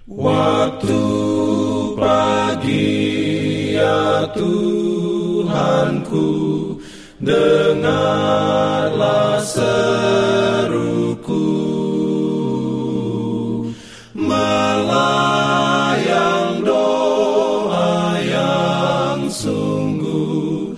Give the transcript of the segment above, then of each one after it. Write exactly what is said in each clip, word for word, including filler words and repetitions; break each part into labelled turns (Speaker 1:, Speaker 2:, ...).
Speaker 1: Waktu pagi ya Tuhanku, dengarlah seruku, melayang doa yang sungguh,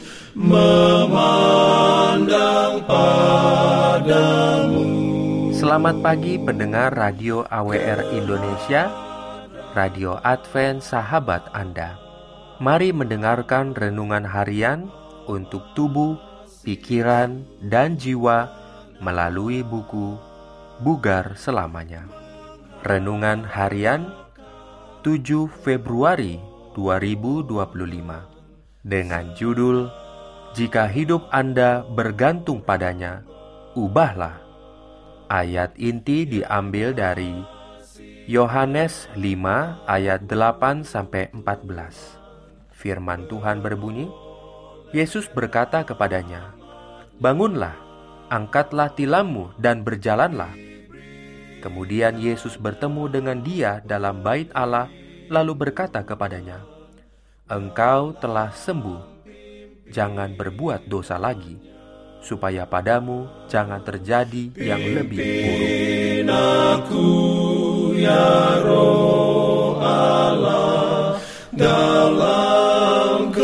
Speaker 1: memandang padamu.
Speaker 2: Selamat pagi pendengar Radio A W R Indonesia, Radio Advent Sahabat Anda. Mari mendengarkan renungan harian untuk tubuh, pikiran, dan jiwa melalui buku Bugar Selamanya. Renungan harian tujuh Februari dua ribu dua puluh lima dengan judul Jika hidup Anda bergantung padanya, ubahlah. Ayat inti diambil dari Yohanes lima ayat delapan sampai empat belas. Firman Tuhan berbunyi, Yesus berkata kepadanya, "Bangunlah, angkatlah tilammu dan berjalanlah." Kemudian Yesus bertemu dengan dia dalam bait Allah, lalu berkata kepadanya, "Engkau telah sembuh, jangan berbuat dosa lagi, supaya padamu jangan terjadi yang lebih buruk."
Speaker 1: Aku ya Roh Allah dalam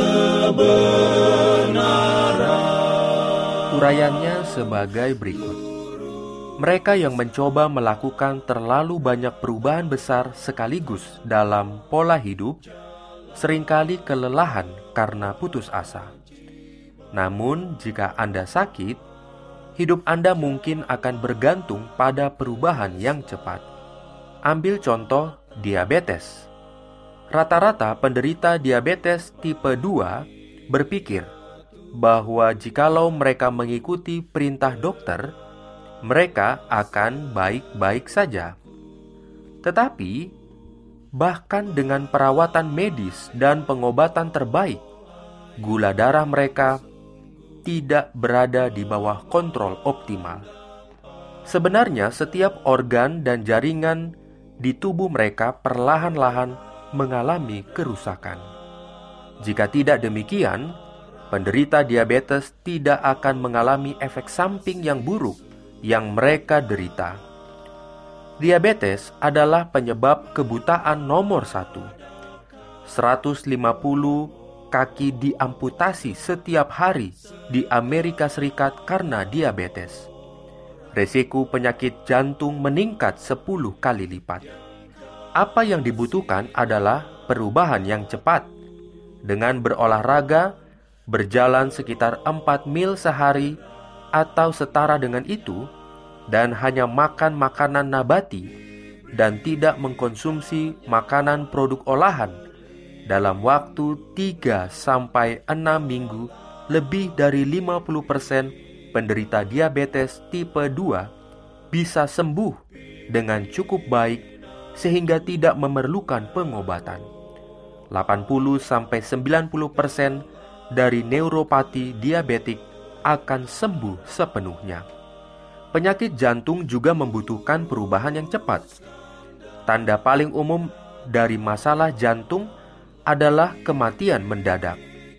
Speaker 1: kebenaran.
Speaker 2: Urayanya sebagai berikut. Mereka yang mencoba melakukan terlalu banyak perubahan besar sekaligus dalam pola hidup seringkali kelelahan karena putus asa. Namun, jika Anda sakit, hidup Anda mungkin akan bergantung pada perubahan yang cepat. Ambil contoh diabetes. Rata-rata penderita diabetes tipe dua berpikir bahwa jikalau mereka mengikuti perintah dokter, mereka akan baik-baik saja. Tetapi, bahkan dengan perawatan medis dan pengobatan terbaik, gula darah mereka tidak berada di bawah kontrol optimal. Sebenarnya setiap organ dan jaringan di tubuh mereka perlahan-lahan mengalami kerusakan. Jika tidak demikian, penderita diabetes tidak akan mengalami efek samping yang buruk yang mereka derita. Diabetes adalah penyebab kebutaan nomor satu. seratus lima puluh kaki diamputasi setiap hari di Amerika Serikat karena diabetes. Resiko penyakit jantung meningkat sepuluh kali lipat. Apa yang dibutuhkan adalah perubahan yang cepat. Dengan berolahraga, berjalan sekitar empat mil sehari atau setara dengan itu, dan hanya makan makanan nabati dan tidak mengkonsumsi makanan produk olahan, dalam waktu tiga sampai enam minggu, lebih dari lima puluh persen penderita diabetes tipe dua bisa sembuh dengan cukup baik sehingga tidak memerlukan pengobatan. delapan puluh sampai sembilan puluh persen dari neuropati diabetik akan sembuh sepenuhnya. Penyakit jantung juga membutuhkan perubahan yang cepat. Tanda paling umum dari masalah jantung adalah kematian mendadak.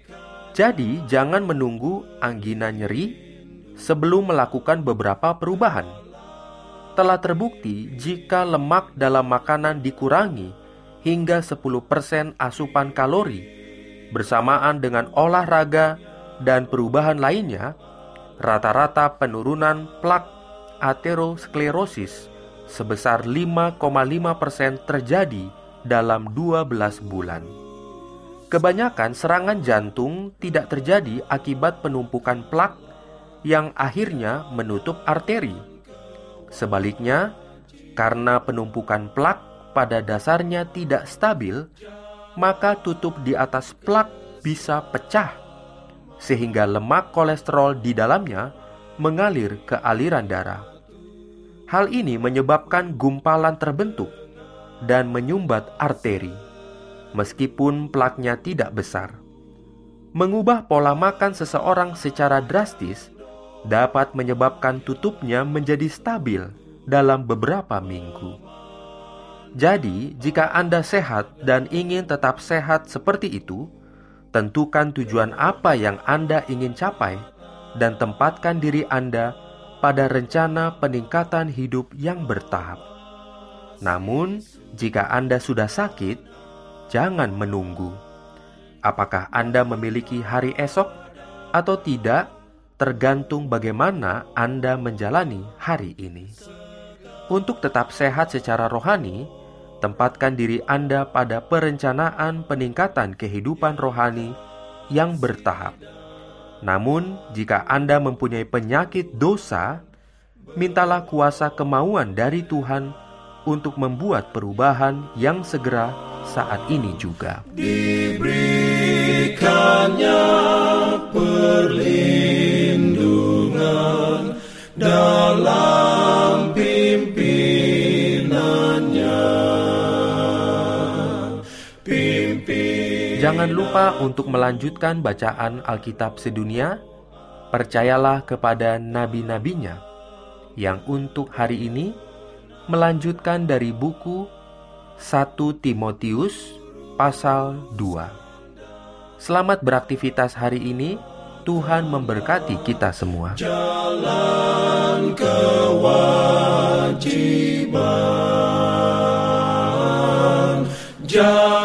Speaker 2: Jadi, jangan menunggu anggina nyeri sebelum melakukan beberapa perubahan. Telah terbukti jika lemak dalam makanan dikurangi hingga sepuluh persen asupan kalori bersamaan dengan olahraga dan perubahan lainnya, rata-rata penurunan plak aterosklerosis sebesar lima koma lima persen terjadi dalam dua belas bulan. Kebanyakan serangan jantung tidak terjadi akibat penumpukan plak yang akhirnya menutup arteri. Sebaliknya, karena penumpukan plak pada dasarnya tidak stabil, maka tutup di atas plak bisa pecah, sehingga lemak kolesterol di dalamnya mengalir ke aliran darah. Hal ini menyebabkan gumpalan terbentuk dan menyumbat arteri, meskipun plaknya tidak besar. Mengubah pola makan seseorang secara drastis dapat menyebabkan tutupnya menjadi stabil dalam beberapa minggu. Jadi, jika Anda sehat dan ingin tetap sehat seperti itu, tentukan tujuan apa yang Anda ingin capai dan tempatkan diri Anda pada rencana peningkatan hidup yang bertahap. Namun, jika Anda sudah sakit, jangan menunggu. Apakah Anda memiliki hari esok atau tidak, tergantung bagaimana Anda menjalani hari ini. Untuk tetap sehat secara rohani, tempatkan diri Anda pada perencanaan peningkatan kehidupan rohani yang bertahap. Namun, jika Anda mempunyai penyakit dosa, mintalah kuasa kemauan dari Tuhan untuk membuat perubahan yang segera saat ini juga.
Speaker 1: Diberikannya perlindungan dalam pimpinannya. Pimpin.
Speaker 2: Jangan lupa untuk melanjutkan bacaan Alkitab sedunia. Percayalah kepada nabi-nabinya yang untuk hari ini melanjutkan dari buku satu Timotius pasal dua. Selamat beraktivitas hari ini. Tuhan memberkati kita semua.
Speaker 1: Jalan kewajiban. Jalan